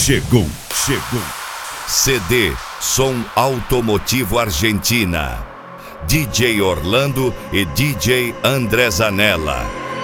Chegou. CD Som Automotivo Argentina. DJ Orlando e DJ André Zanella.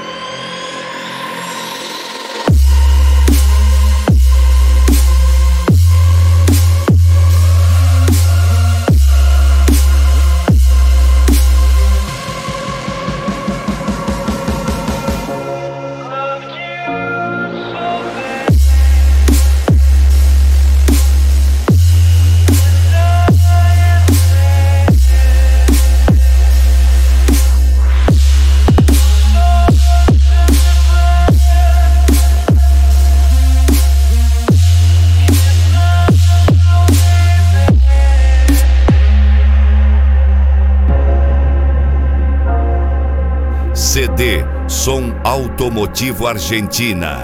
CD Som Automotivo Argentina.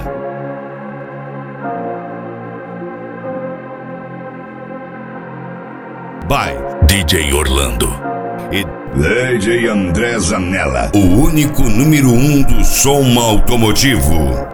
By DJ Orlando e DJ André Zanella. O único número 1 do som automotivo.